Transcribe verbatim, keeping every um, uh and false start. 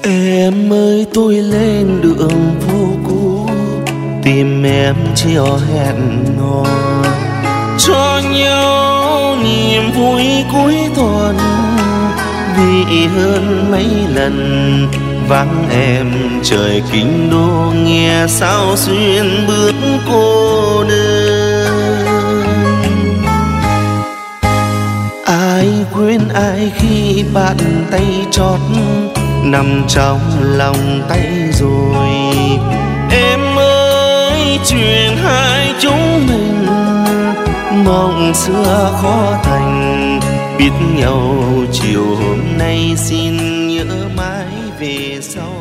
Em ơi tôi lên đường phố cũ tìm em chiều hẹn hò, cho nhau niềm vui cuối tuần. Vì hơn mấy lần vắng em trời kinh đô, nghe sao xuyên bước cô đơn. Ai quên ai khi bàn tay trót nằm trong lòng tay rồi. Em ơi chuyện hai chúng mình mong xưa khó thành, biết nhau chiều hôm nay xin nhớ mãi về sau.